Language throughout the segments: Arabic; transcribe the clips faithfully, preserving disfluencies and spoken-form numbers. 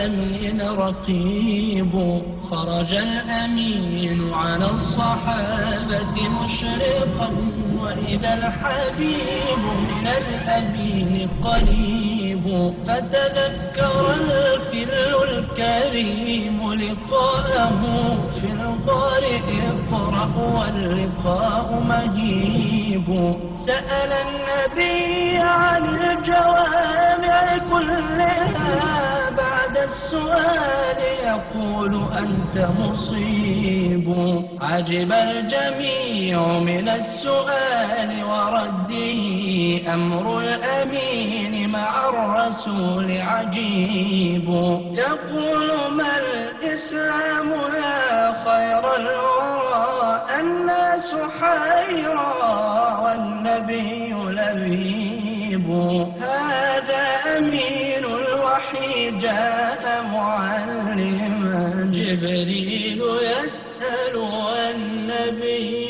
العالمين رقيب. خرج الأمين على الصحابة مشرقا، وإذا الحبيب من الأمين قريب. فتذكر الخل الكريم لقاءه في الغار اقرأ واللقاء مهيب. سأل النبي عن الجوامع كلها، بعد السؤال يقول أنت مصيب. عجب الجميع من السؤال ورده، أمر الأمين مع الرسول عجيب. يقول ما الإسلام يا خير الورى، الناس حيرى والنبي لبيب. هذا أمين الوحي جاء معلما، جبريل يسأل والنبي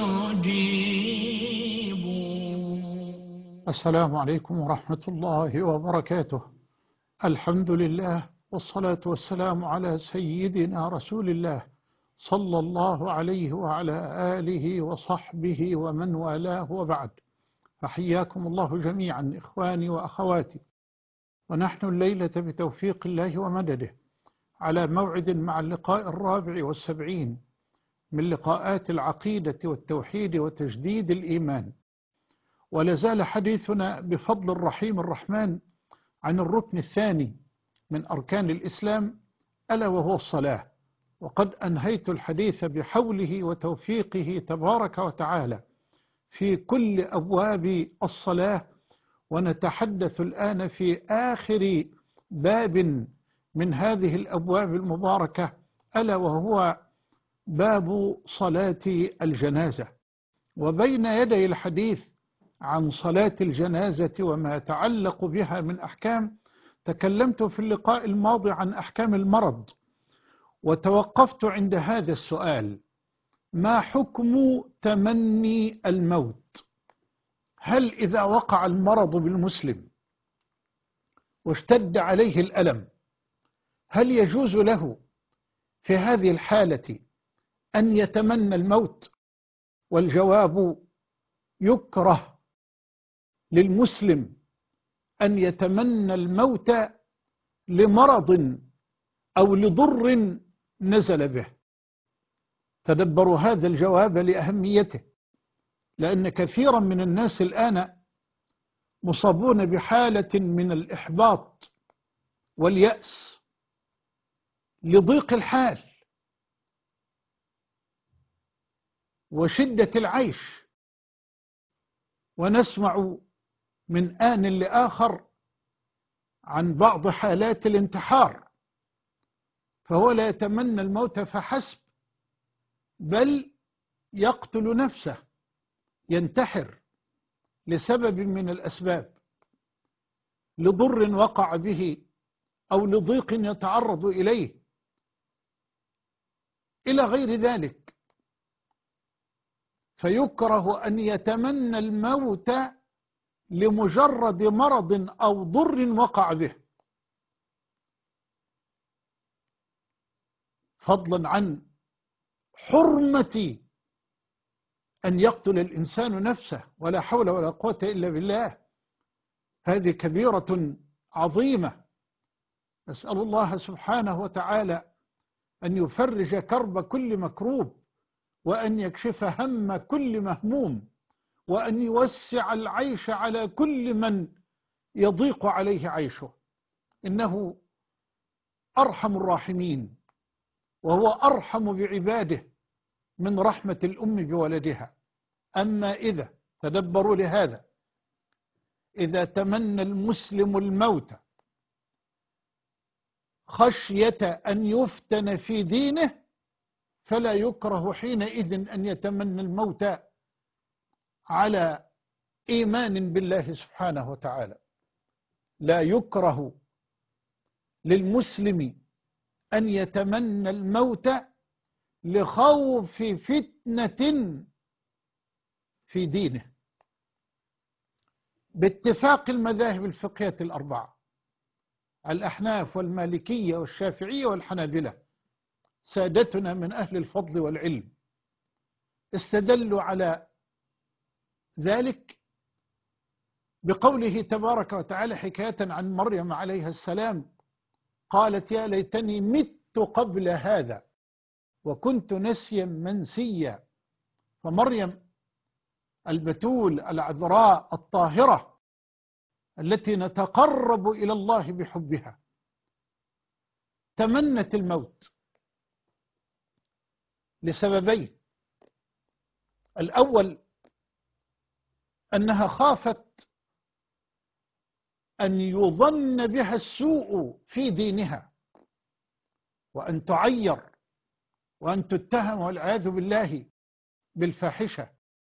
يجيب. السلام عليكم ورحمة الله وبركاته. الحمد لله والصلاة والسلام على سيدنا رسول الله صلى الله عليه وعلى آله وصحبه ومن والاه، وبعد. فحياكم الله جميعا إخواني وأخواتي، ونحن الليلة بتوفيق الله ومدده على موعد مع اللقاء الرابع والسبعين من لقاءات العقيدة والتوحيد وتجديد الإيمان. ولازال حديثنا بفضل الرحيم الرحمن عن الركن الثاني من أركان الإسلام، ألا وهو الصلاة. وقد أنهيت الحديث بحوله وتوفيقه تبارك وتعالى في كل أبواب الصلاة، ونتحدث الآن في آخر باب من هذه الأبواب المباركة، ألا وهو باب صلاة الجنازة. وبين يدي الحديث عن صلاة الجنازة وما يتعلق بها من أحكام، تكلمت في اللقاء الماضي عن أحكام المرض، وتوقفت عند هذا السؤال: ما حكم تمني الموت؟ هل إذا وقع المرض بالمسلم واشتد عليه الألم، هل يجوز له في هذه الحالة أن يتمنى الموت؟ والجواب: يكره للمسلم أن يتمنى الموت لمرض أو لضر نزل به. تدبروا هذا الجواب لأهميته، لأن كثيرا من الناس الآن مصابون بحالة من الإحباط واليأس لضيق الحال وشدة العيش، ونسمع من آن لآخر عن بعض حالات الانتحار، فهو لا يتمنى الموت فحسب، بل يقتل نفسه، ينتحر لسبب من الأسباب، لضر وقع به أو لضيق يتعرض إليه إلى غير ذلك. فيكره أن يتمنى الموت لمجرد مرض أو ضر وقع به، فضلا عن حرمة أن يقتل الإنسان نفسه، ولا حول ولا قوة إلا بالله. هذه كبيرة عظيمة. نسأل الله سبحانه وتعالى أن يفرج كرب كل مكروب، وأن يكشف هم كل مهموم، وأن يوسع العيش على كل من يضيق عليه عيشه، إنه أرحم الراحمين، وهو أرحم بعباده من رحمة الأم بولدها. أما إذا تدبروا لهذا، إذا تمنى المسلم الموت خشية أن يفتن في دينه، فلا يكره حينئذ أن يتمنى الموت على إيمان بالله سبحانه وتعالى. لا يكره للمسلم أن يتمنى الموت لخوف فتنة في دينه، باتفاق المذاهب الفقهية الأربعة. الأحناف والمالكية والشافعية والحنابلة سادتنا من أهل الفضل والعلم استدلوا على ذلك بقوله تبارك وتعالى حكاية عن مريم عليها السلام قالت يا ليتني مت قبل هذا وكنت نسيا منسيا. فمريم البتول العذراء الطاهرة التي نتقرب إلى الله بحبها تمنت الموت لسببين. الأول أنها خافت أن يظن بها السوء في دينها وأن تعير وأن تتهم والعياذ بالله بالفاحشة،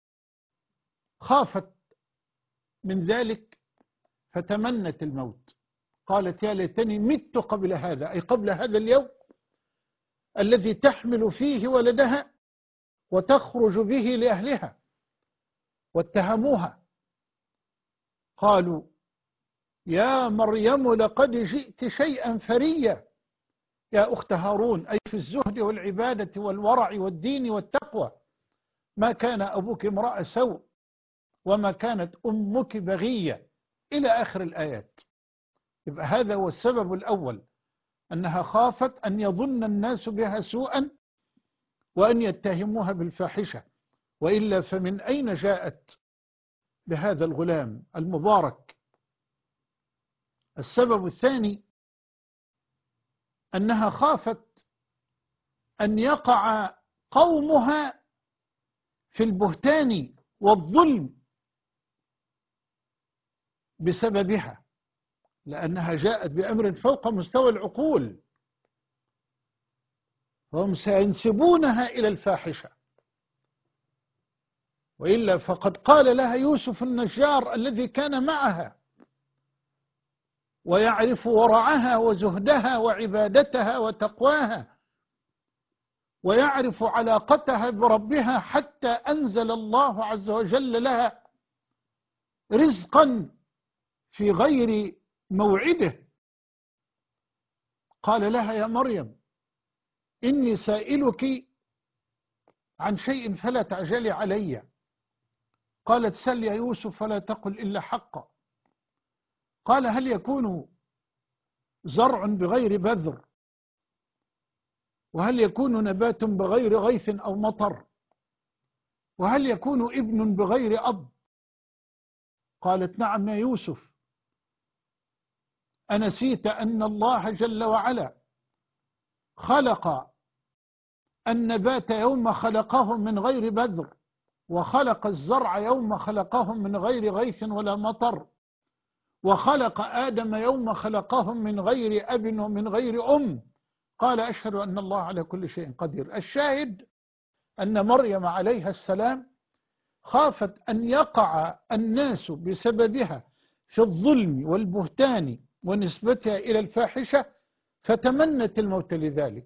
خافت من ذلك فتمنت الموت. قالت يا ليتني مت قبل هذا، أي قبل هذا اليوم الذي تحمل فيه ولدها وتخرج به لأهلها. واتهموها قالوا يا مريم لقد جئت شيئا فريا يا أخت هارون، أي في الزهد والعبادة والورع والدين والتقوى، ما كان أبوك امرأ سوء وما كانت أمك بغية إلى آخر الآيات. يبقى هذا هو السبب الأول، أنها خافت أن يظن الناس بها سوءا وأن يتهموها بالفاحشة، وإلا فمن أين جاءت بهذا الغلام المبارك؟ السبب الثاني أنها خافت أن يقع قومها في البهتان والظلم بسببها، لأنها جاءت بأمر فوق مستوى العقول، فهم سينسبونها إلى الفاحشة. وإلا فقد قال لها يوسف النجار الذي كان معها ويعرف ورعها وزهدها وعبادتها وتقواها ويعرف علاقتها بربها حتى أنزل الله عز وجل لها رزقا في غير موعده. قال لها يا مريم إني سائلك عن شيء فلا تعجلي علي. قالت سل يا يوسف فلا تقل إلا حقا. قال هل يكون زرع بغير بذر وهل يكون نبات بغير غيث أو مطر وهل يكون ابن بغير أب؟ قالت نعم يا يوسف، أنسيت أن الله جل وعلا خلق النبات يوم خلقه من غير بذر وخلق الزرع يوم خلقه من غير غيث ولا مطر وخلق آدم يوم خلقهم من غير أب ومن غير أم. قال أشهد أن الله على كل شيء قدير. الشاهد أن مريم عليها السلام خافت أن يقع الناس بسببها في الظلم والبهتان ونسبتها إلى الفاحشة فتمنت الموت لذلك.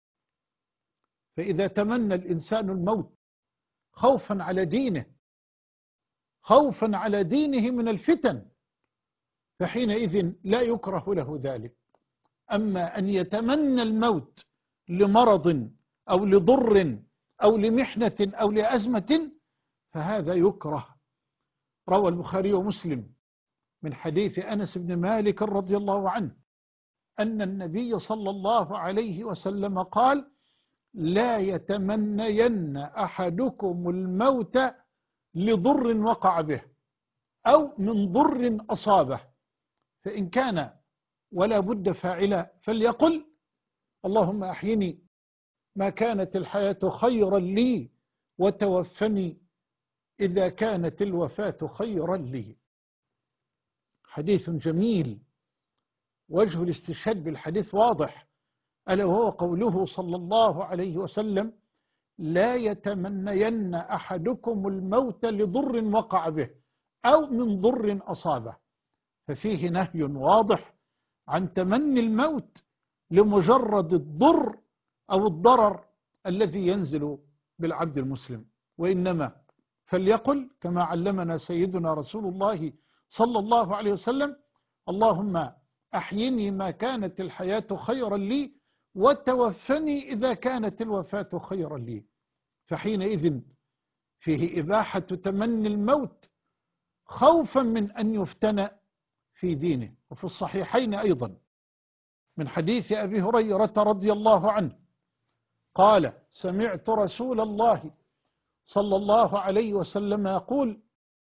فإذا تمنى الإنسان الموت خوفا على دينه خوفا على دينه من الفتن فحينئذ لا يكره له ذلك. أما أن يتمنى الموت لمرض أو لضر أو لمحنة أو لأزمة فهذا يكره. روى البخاري ومسلم من حديث أنس بن مالك رضي الله عنه أن النبي صلى الله عليه وسلم قال لا يتمنين أحدكم الموت لضر وقع به أو من ضر أصابه، فإن كان ولا بد فاعلا فليقل اللهم أحيني ما كانت الحياة خيرا لي وتوفني إذا كانت الوفاة خيرا لي. حديث جميل، وجه الاستشهاد بالحديث واضح، ألا وهو قوله صلى الله عليه وسلم لا يتمنين أحدكم الموت لضر وقع به أو من ضر أصابه. ففيه نهي واضح عن تمني الموت لمجرد الضر أو الضرر الذي ينزل بالعبد المسلم، وإنما فليقل كما علمنا سيدنا رسول الله صلى الله عليه وسلم اللهم أحيني ما كانت الحياة خيرا لي وتوفني إذا كانت الوفاة خيرا لي. فحينئذ فيه إباحة تمني الموت خوفا من أن يفتن في دينه. وفي الصحيحين أيضا من حديث أبي هريرة رضي الله عنه قال: سمعت رسول الله صلى الله عليه وسلم يقول: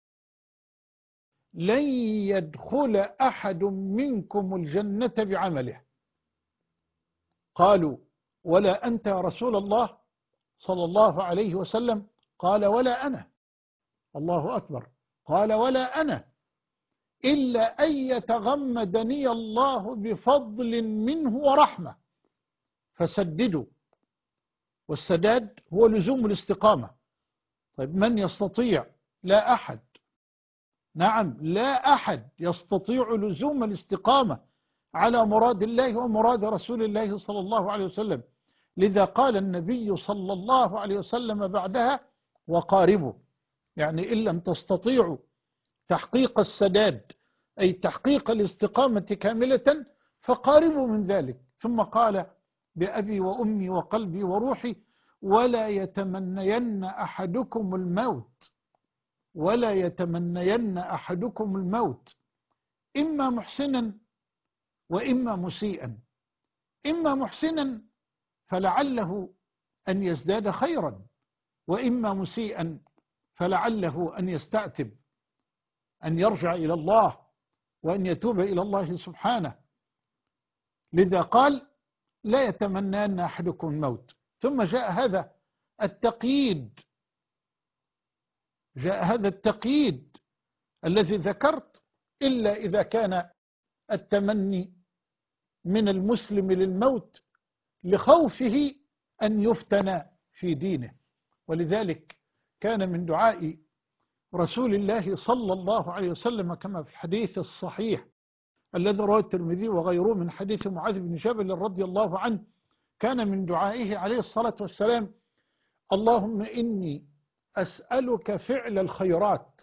لن يدخل أحد منكم الجنة بعمله. قالوا: ولا أنت يا رسول الله صلى الله عليه وسلم؟ قال: ولا أنا. الله أكبر. قال: ولا أنا، إلا أن يتغمدني الله بفضل منه ورحمة. فسددوا. والسداد هو لزوم الاستقامة. طيب من يستطيع؟ لا أحد. نعم، لا أحد يستطيع لزوم الاستقامة على مراد الله ومراد رسول الله صلى الله عليه وسلم. لذا قال النبي صلى الله عليه وسلم بعدها: وقاربوا، يعني إن لم تستطيعوا تحقيق السداد أي تحقيق الاستقامة كاملة فقاربوا من ذلك. ثم قال: بأبي وأمي وقلبي وروحي ولا يتمنين أحدكم الموت ولا يتمنين أحدكم الموت إما محسنا وإما مسيئا. إما محسنا فلعله أن يزداد خيرا، وإما مسيئا فلعله أن يستعتب، أن يرجع إلى الله وأن يتوب إلى الله سبحانه. لذا قال: لا يتمنين أحدكم الموت. ثم جاء هذا التقييد جاء هذا التقييد الذي ذكرت: إلا إذا كان التمني من المسلم للموت لخوفه أن يفتن في دينه. ولذلك كان من دعاء رسول الله صلى الله عليه وسلم كما في الحديث الصحيح الذي رواه الترمذي وغيره من حديث معاذ بن جبل رضي الله عنه، كان من دعائه عليه الصلاة والسلام: اللهم إني أسألك فعل الخيرات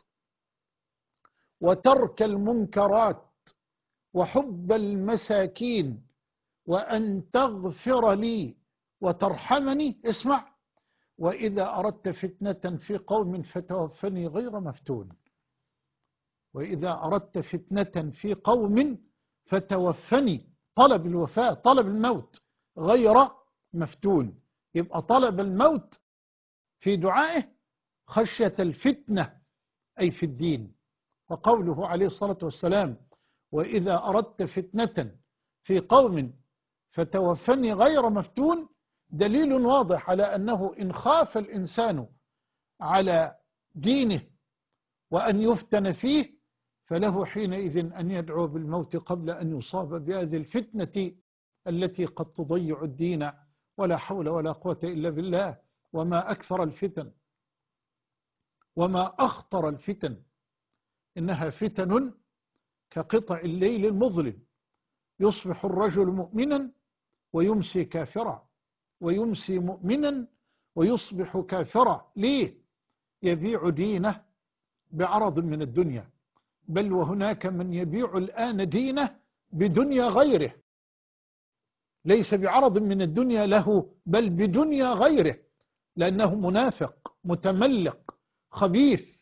وترك المنكرات وحب المساكين وأن تغفر لي وترحمني. اسمع: وإذا أردت فتنة في قوم فتوفني غير مفتون. وإذا أردت فتنة في قوم فتوفني، طلب الوفاة، طلب الموت، غير مفتون. يبقى طلب الموت في دعائه خشية الفتنة أي في الدين. وقوله عليه الصلاة والسلام: وإذا أردت فتنة في قوم فتوفني غير مفتون، دليل واضح على أنه إن خاف الإنسان على دينه وأن يفتن فيه فله حينئذ أن يدعو بالموت قبل أن يصاب بهذه الفتنة التي قد تضيع الدين. ولا حول ولا قوة إلا بالله. وما أكثر الفتن وما أخطر الفتن، إنها فتن كقطع الليل المظلم، يصبح الرجل مؤمنا ويمسي كافرا، ويمسي مؤمنا ويصبح كافرا. ليه؟ يبيع دينه بعرض من الدنيا. بل وهناك من يبيع الآن دينه بدنيا غيره، ليس بعرض من الدنيا له بل بدنيا غيره، لأنه منافق متملق خبيث،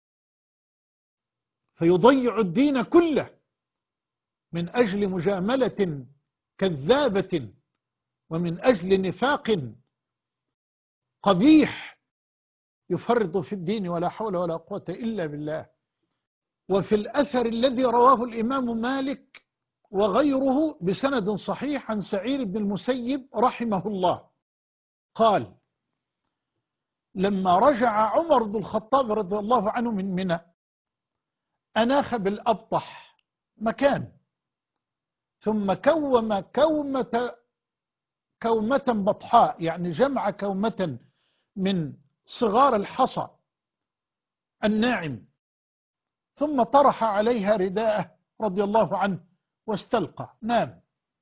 فيضيع الدين كله من أجل مجاملة كذابة ومن أجل نفاق قبيح يفرط في الدين. ولا حول ولا قوة إلا بالله. وفي الأثر الذي رواه الإمام مالك وغيره بسند صحيح عن سعيد بن المسيب رحمه الله قال: لما رجع عمر بن الخطاب رضي الله عنه من منى أناخ بالأبطح مكان، ثم كوم كومة كومة بطحاء، يعني جمع كومة من صغار الحصى الناعم، ثم طرح عليها رداءه رضي الله عنه واستلقى، نام.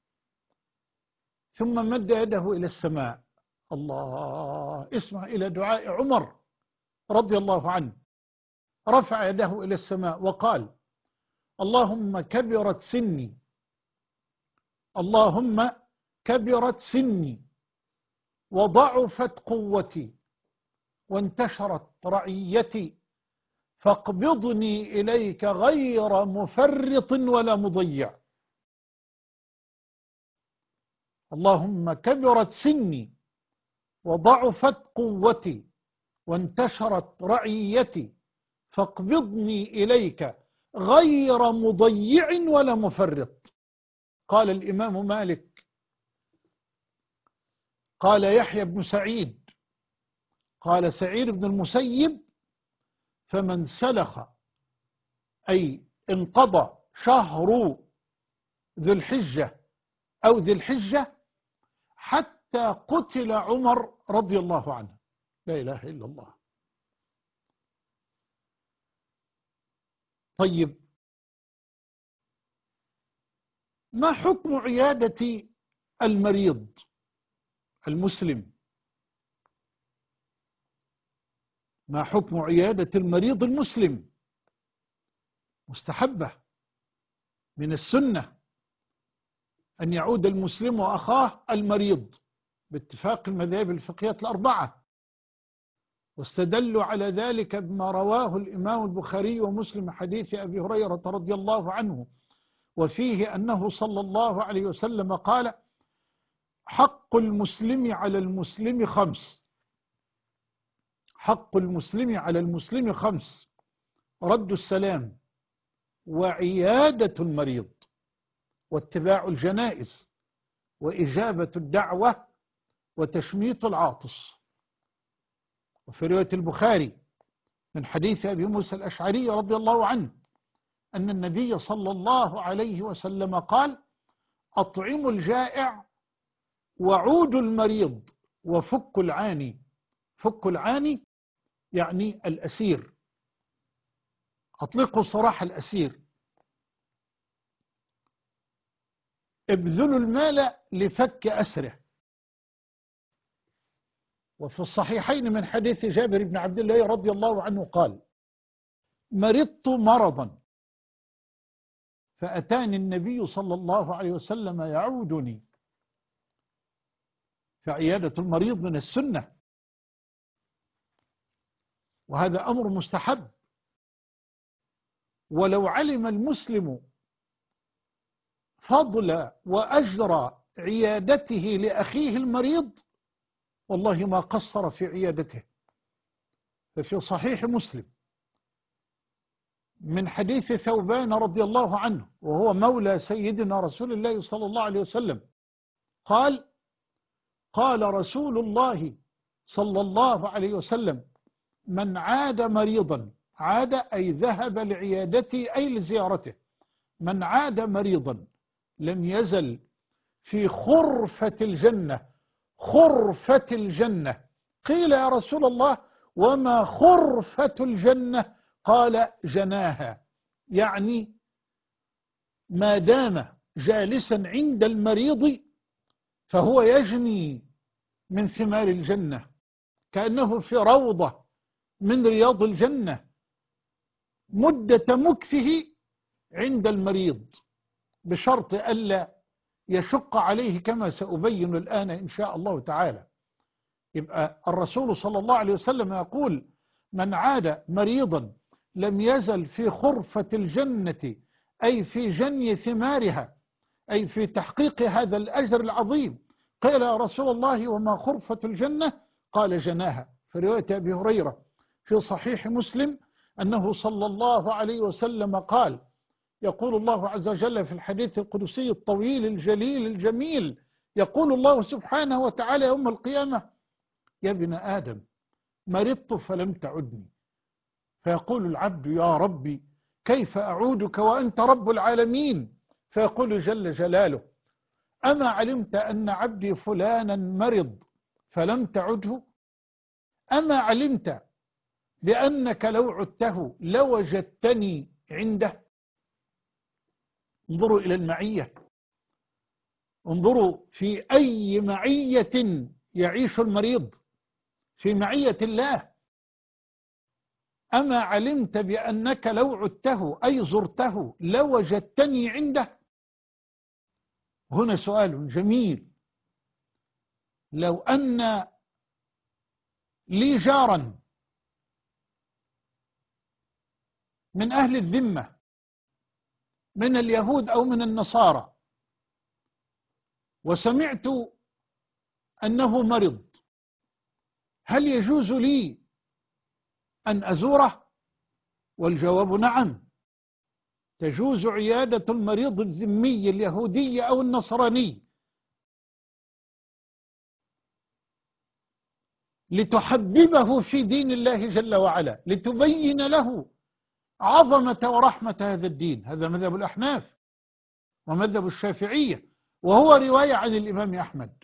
ثم مد يده إلى السماء. الله، اسمع إلى دعاء عمر رضي الله عنه. رفع يده إلى السماء وقال: اللهم كبرت سني اللهم كبرت سني وضعفت قوتي وانتشرت رعيتي فاقبضني إليك غير مفرط ولا مضيع. اللهم كبرت سني وضعفت قوتي وانتشرت رعيتي فاقبضني إليك غير مضيع ولا مفرط. قال الإمام مالك قال يحيى بن سعيد قال سعيد بن المسيب فمن سلخ أي انقضى شهر ذي الحجة أو ذي الحجة حتى قتل عمر رضي الله عنه. لا إله إلا الله. طيب، ما حكم عيادة المريض المسلم؟ ما حكم عيادة المريض المسلم؟ مستحبة من السنة أن يعود المسلم وأخاه المريض باتفاق المذاهب الفقهية الأربعة، واستدلوا على ذلك بما رواه الإمام البخاري ومسلم حديث أبي هريرة رضي الله عنه، وفيه أنه صلى الله عليه وسلم قال: حق المسلم على المسلم خمس، حق المسلم على المسلم خمس: رد السلام، وعيادة المريض، واتباع الجنائز، وإجابة الدعوة، وتشميت العاطس. وفي رواية البخاري من حديث أبي موسى الأشعري رضي الله عنه أن النبي صلى الله عليه وسلم قال: أطعموا الجائع وعودوا المريض وفكوا العاني. فك العاني يعني الأسير، أطلقوا سراح الأسير. ابذلوا المال لفك أسره. وفي الصحيحين من حديث جابر بن عبد الله رضي الله عنه قال: مرضت مرضا فأتاني النبي صلى الله عليه وسلم يعودني. فعيادة المريض من السنة، وهذا أمر مستحب. ولو علم المسلم فضل وأجر عيادته لأخيه المريض والله ما قصر في عيادته. ففي صحيح مسلم من حديث ثوبان رضي الله عنه وهو مولى سيدنا رسول الله صلى الله عليه وسلم قال: قال رسول الله صلى الله عليه وسلم: من عاد مريضا، عاد أي ذهب لعيادته أي لزيارته، من عاد مريضا لم يزل في خرفة الجنة. خرفة الجنة. قيل يا رسول الله وما خرفة الجنة؟ قال: جناها، يعني ما دام جالسا عند المريض فهو يجني من ثمار الجنة كأنه في روضة من رياض الجنة مدة مكثه عند المريض، بشرط ألا يشق عليه كما سأبين الآن إن شاء الله تعالى. يبقى الرسول صلى الله عليه وسلم يقول: من عاد مريضا لم يزل في خرفة الجنة، أي في جني ثمارها، أي في تحقيق هذا الأجر العظيم. قيل يا رسول الله وما خرفة الجنة؟ قال: جناها. في رواية أبي هريرة في صحيح مسلم أنه صلى الله عليه وسلم قال: يقول الله عز وجل في الحديث القدسي الطويل الجليل الجميل، يقول الله سبحانه وتعالى يوم القيامة: يا ابن آدم مرضت فلم تعدني. فيقول العبد: يا ربي كيف أعودك وأنت رب العالمين؟ فيقول جل جلاله: أما علمت أن عبدي فلانا مرض فلم تعده؟ أما علمت بأنك لو عدته لوجدتني عنده؟ انظروا إلى المعية، انظروا في أي معية يعيش المريض، في معية الله. أما علمت بأنك لو عدته أي زرته لوجدتني عنده؟ هنا سؤال جميل: لو أن لي جارا من أهل الذمة من اليهود أو من النصارى، وسمعت أنه مرض، هل يجوز لي أن أزوره؟ والجواب نعم، تجوز عيادة المريض الذمي اليهودي أو النصراني لتحببه في دين الله جل وعلا، لتبين له عظمة ورحمة هذا الدين. هذا مذهب الأحناف ومذهب الشافعية، وهو رواية عن الإمام أحمد،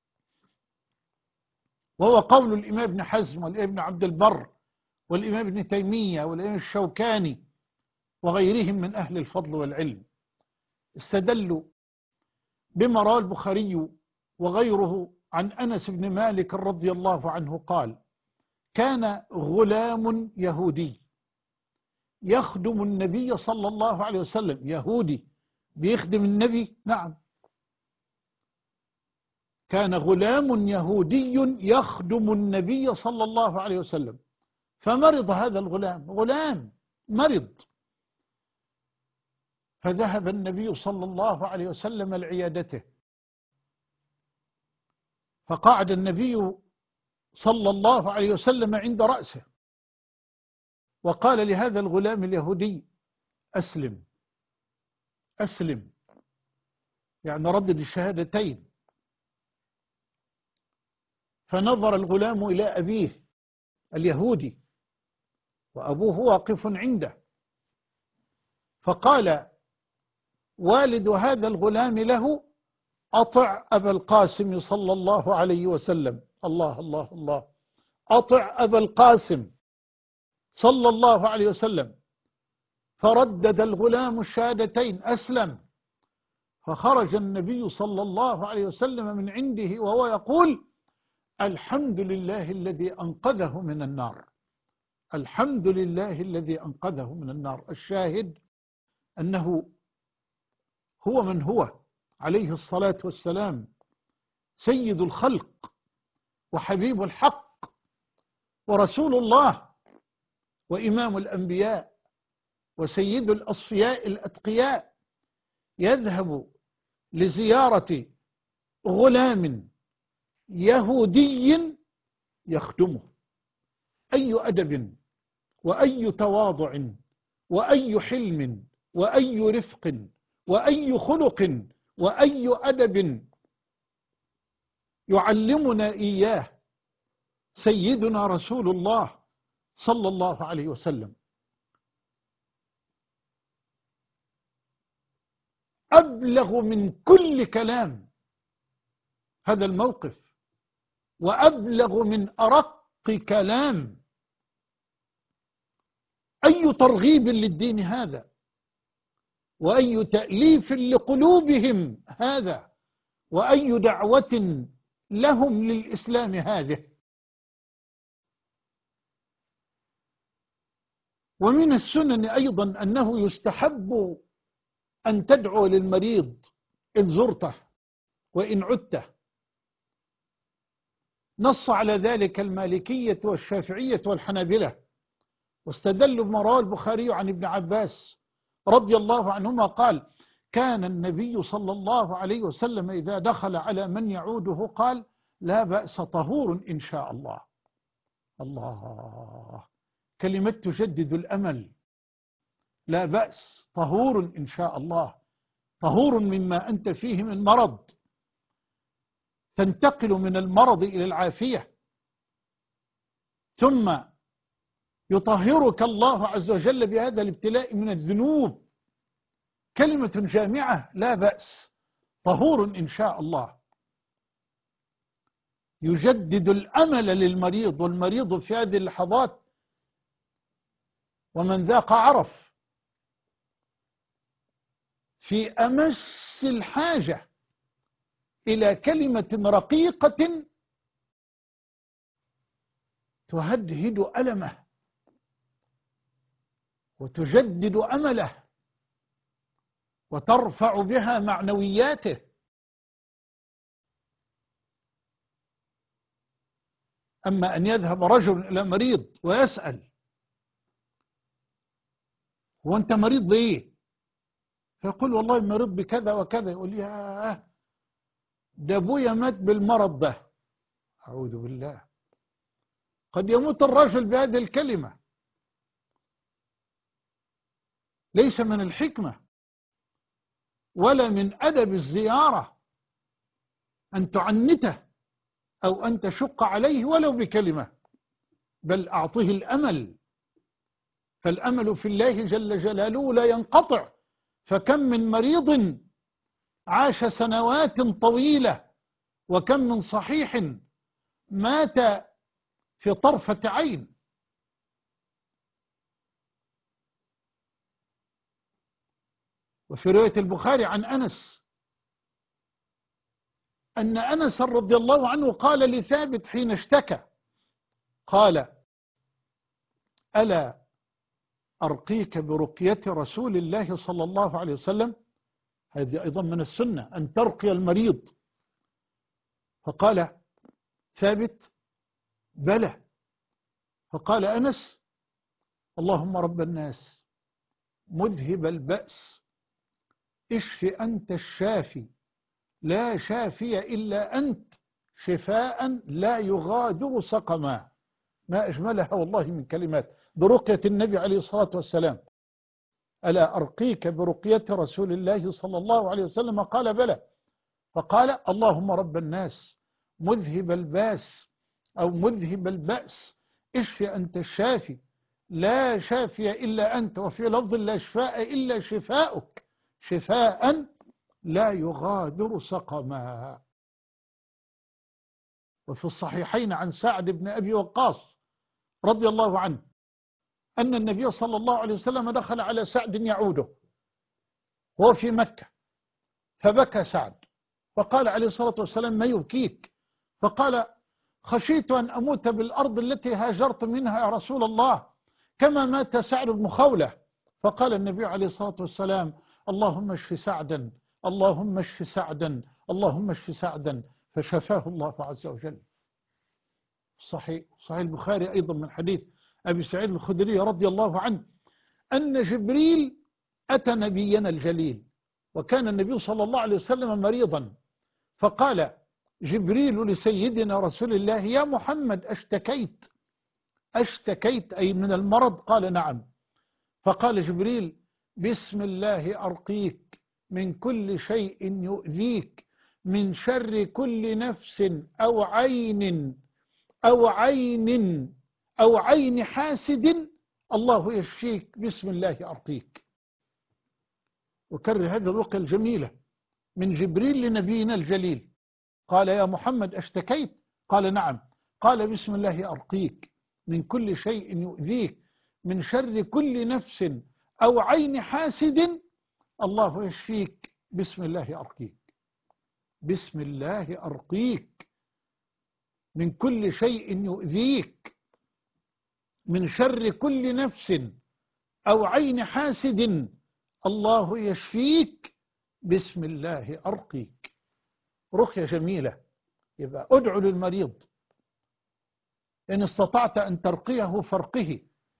وهو قول الإمام ابن حزم والإمام ابن عبد البر والإمام ابن تيمية والإمام الشوكاني وغيرهم من أهل الفضل والعلم. استدلوا بما رواه البخاري وغيره عن أنس بن مالك رضي الله عنه قال: كان غلام يهودي يخدم النبي صلى الله عليه وسلم. يهودي بيخدم النبي؟ نعم، كان غلام يهودي يخدم النبي صلى الله عليه وسلم، فمرض هذا الغلام، غلام مرض، فذهب النبي صلى الله عليه وسلم لعيادته، فقعد النبي صلى الله عليه وسلم عند رأسه وقال لهذا الغلام اليهودي: أسلم أسلم، يعني ردد الشهادتين. فنظر الغلام إلى أبيه اليهودي وأبوه واقف عنده، فقال والد هذا الغلام له: أطع أبا القاسم صلى الله عليه وسلم. الله الله الله، أطع أبا القاسم صلى الله عليه وسلم. فردد الغلام الشهادتين: أسلم. فخرج النبي صلى الله عليه وسلم من عنده وهو يقول: الحمد لله الذي أنقذه من النار، الحمد لله الذي أنقذه من النار. الشاهد أنه هو من هو عليه الصلاة والسلام، سيد الخلق وحبيب الحق ورسول الله وإمام الأنبياء وسيد الأصفياء الأتقياء، يذهب لزيارة غلام يهودي يخدمه. أي أدب وأي تواضع وأي حلم وأي رفق وأي خلق وأي أدب يعلمنا إياه سيدنا رسول الله صلى الله عليه وسلم. أبلغ من كل كلام هذا الموقف، وأبلغ من أرق كلام. أي ترغيب للدين هذا، وأي تأليف لقلوبهم هذا، وأي دعوة لهم للإسلام هذه. ومن السنن أيضا أنه يستحب أن تدعو للمريض إن زرته وإن عدته. نص على ذلك المالكية والشافعية والحنابلة، واستدلوا بما رواه البخاري عن ابن عباس رضي الله عنهما قال: كان النبي صلى الله عليه وسلم إذا دخل على من يعوده قال: لا بأس، طهور إن شاء الله. الله، كلمة تجدد الأمل. لا بأس، طهور إن شاء الله، طهور مما أنت فيه من مرض، تنتقل من المرض إلى العافية، ثم يطهرك الله عز وجل بهذا الابتلاء من الذنوب. كلمة جامعة: لا بأس، طهور إن شاء الله. يجدد الأمل للمريض، والمريض في هذه اللحظات ومن ذاق عرف، في أمس الحاجة إلى كلمة رقيقة تهدهد ألمه وتجدد أمله وترفع بها معنوياته. أما أن يذهب رجل إلى مريض ويسأل هو أنت مريض بإيه؟ فيقول والله مريض بكذا وكذا، يقول يا ده أبويا مات بالمرض ده. أعوذ بالله. قد يموت الرجل بهذه الكلمة. ليس من الحكمة ولا من أدب الزيارة أن تعنته أو أن تشق عليه ولو بكلمة، بل أعطه الأمل، فالأمل في الله جل جلاله لا ينقطع. فكم من مريض عاش سنوات طويلة، وكم من صحيح مات في طرفة عين. وفي رواية البخاري عن أنس أن أنس رضي الله عنه قال لثابت حين اشتكى، قال ألا أرقيك برقية رسول الله صلى الله عليه وسلم؟ هذه أيضا من السنة أن ترقي المريض. فقال ثابت بلى. فقال أنس اللهم رب الناس مذهب البأس اشف أنت الشافي لا شافي إلا أنت شفاء لا يغادر سقما. ما أجملها والله من كلمات برقية النبي عليه الصلاة والسلام. ألا أرقيك برقية رسول الله صلى الله عليه وسلم؟ قال بلى. فقال اللهم رب الناس مذهب الباس أو مذهب البأس اشف أنت الشافي لا شافي إلا أنت، وفي لفظ لا شفاء إلا شفاؤك شفاء لا يغادر سقما. وفي الصحيحين عن سعد بن أبي وقاص رضي الله عنه أن النبي صلى الله عليه وسلم دخل على سعد يعوده وهو في مكة، فبكى سعد فقال عليه الصلاة والسلام ما يبكيك؟ فقال خشيت أن أموت بالأرض التي هاجرت منها يا رسول الله كما مات سعد بن خولة. فقال النبي عليه الصلاة والسلام اللهم اشف سعدا اللهم اشف سعدا اللهم اشف سعدا، فشفاه الله عز وجل. صحيح صحيح البخاري أيضا من حديث أبي سعيد الخدري رضي الله عنه أن جبريل أتى نبينا الجليل، وكان النبي صلى الله عليه وسلم مريضا، فقال جبريل لسيدنا رسول الله يا محمد أشتكيت أشتكيت أي من المرض؟ قال نعم. فقال جبريل بسم الله أرقيك من كل شيء يؤذيك من شر كل نفس أو عين أو عين أو عين حاسد الله يشفيك بسم الله أرقيك. وكرر هذه الرقية الجميلة من جبريل لنبينا الجليل. قال يا محمد أشتكيت؟ قال نعم. قال بسم الله أرقيك من كل شيء يؤذيك من شر كل نفس أو عين حاسد الله يشفيك بسم الله أرقيك. بسم الله أرقيك من كل شيء يؤذيك من شر كل نفس أو عين حاسد الله يشفيك بسم الله أرقيك. رقية جميلة. يبقى ادعو للمريض إن استطعت أن ترقيه فارقه.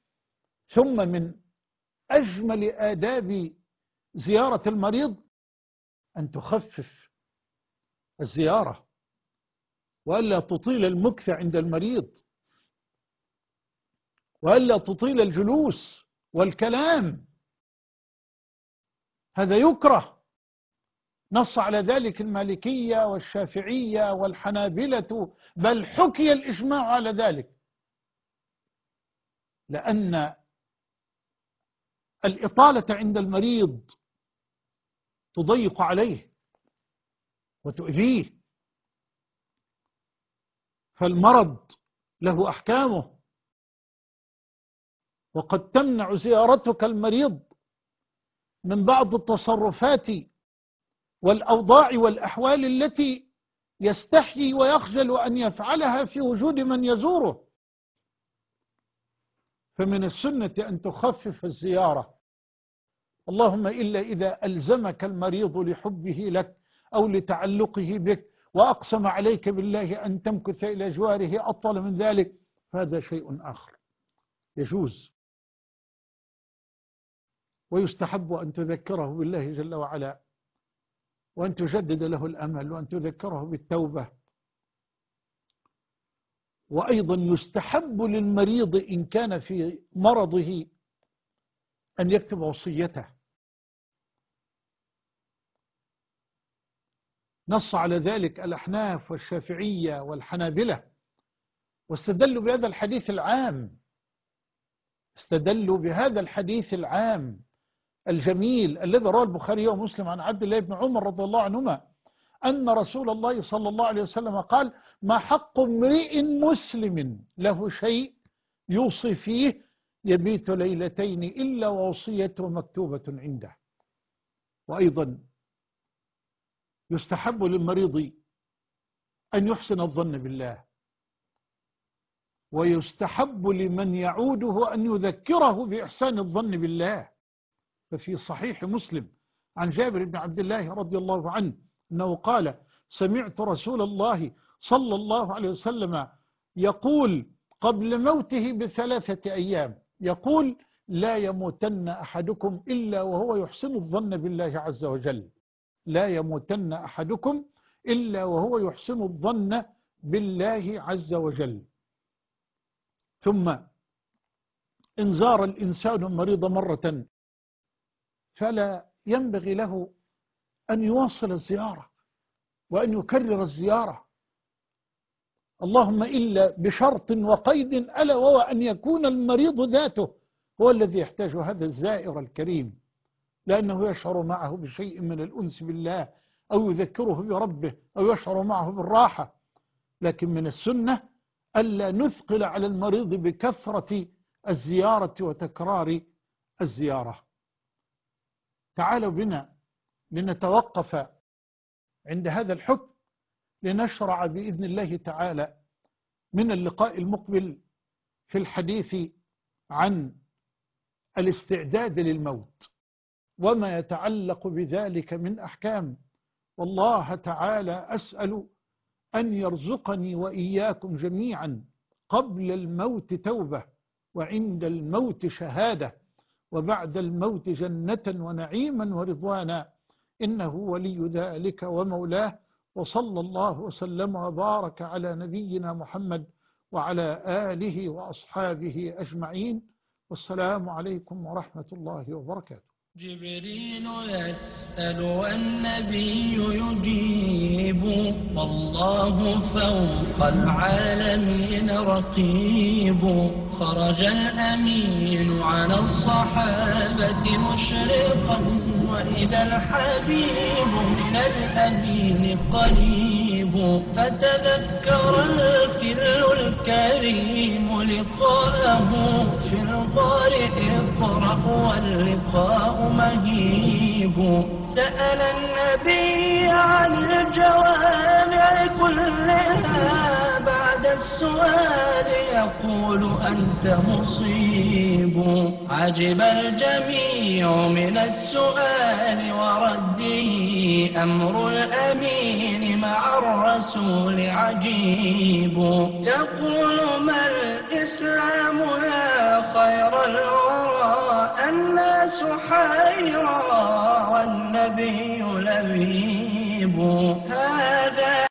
ثم من أجمل آداب زيارة المريض أن تخفف الزيارة وألا تطيل المكث عند المريض وألا تطيل الجلوس والكلام، هذا يكره. نص على ذلك المالكية والشافعية والحنابلة، بل حكي الإجماع على ذلك، لأن الإطالة عند المريض تضيق عليه وتؤذيه، فالمرض له أحكامه، وقد تمنع زيارتك المريض من بعض التصرفات والأوضاع والأحوال التي يستحيي ويخجل أن يفعلها في وجود من يزوره. فمن السنة أن تخفف الزيارة، اللهم إلا إذا ألزمك المريض لحبه لك أو لتعلقه بك وأقسم عليك بالله أن تمكث إلى جواره أطول من ذلك، فهذا شيء آخر يجوز. ويستحب أن تذكره بالله جل وعلا، وأن تجدد له الأمل، وأن تذكره بالتوبة. وأيضا يستحب للمريض إن كان في مرضه أن يكتب وصيته. نص على ذلك الأحناف والشافعية والحنابلة، واستدلوا بهذا الحديث العام استدلوا بهذا الحديث العام الجميل الذي رواه البخاري ومسلم عن عبد الله بن عمر رضي الله عنهما أن رسول الله صلى الله عليه وسلم قال: ما حق امرئ مسلم له شيء يوصي فيه يبيت ليلتين إلا ووصيته مكتوبة عنده. وأيضا يستحب للمريض أن يحسن الظن بالله، ويستحب لمن يعوده أن يذكره بإحسان الظن بالله. ففي صحيح مسلم عن جابر بن عبد الله رضي الله عنه أنه قال: سمعت رسول الله صلى الله عليه وسلم يقول قبل موته بثلاثة أيام، يقول: لا يموتن أحدكم إلا وهو يحسن الظن بالله عز وجل. لا يموتن أحدكم إلا وهو يحسن الظن بالله عز وجل. ثم إن زار الإنسان المريض مرة فلا ينبغي له أن يواصل الزيارة وأن يكرر الزيارة، اللهم إلا بشرط وقيد، ألا وهو أن يكون المريض ذاته هو الذي يحتاج هذا الزائر الكريم، لأنه يشعر معه بشيء من الأنس بالله، أو يذكره بربه، أو يشعر معه بالراحة. لكن من السنة ألا نثقل على المريض بكثرة الزيارة وتكرار الزيارة. تعالوا بنا لنتوقف عند هذا الحكم، لنشرع بإذن الله تعالى من اللقاء المقبل في الحديث عن الاستعداد للموت وما يتعلق بذلك من أحكام. والله تعالى أسأل أن يرزقني وإياكم جميعا قبل الموت توبة، وعند الموت شهادة، وبعد الموت جنة ونعيما ورضوانا، إنه ولي ذلك ومولاه. وصلى الله وسلم وبارك على نبينا محمد وعلى آله وأصحابه أجمعين، والسلام عليكم ورحمة الله وبركاته. جبريل يسأل والنبي يجيب، والله فوق العالمين رقيب. خرج الأمين على الصحابة مشرقا، وإذا الحبيب من الأمين قريب. فتذكر الخل الكريم لقاءه في الغار اقرأ واللقاء مهيب. سأل النبي عن الجوامع كلها، بعد السؤال يقول أنت مصيب. عجب الجميع من السؤال ورده، أمر الأمين مع الرسول عجيب. يقول ما الإسلام يا خير الورى، الناس حيرى والنبي لبيب. هذا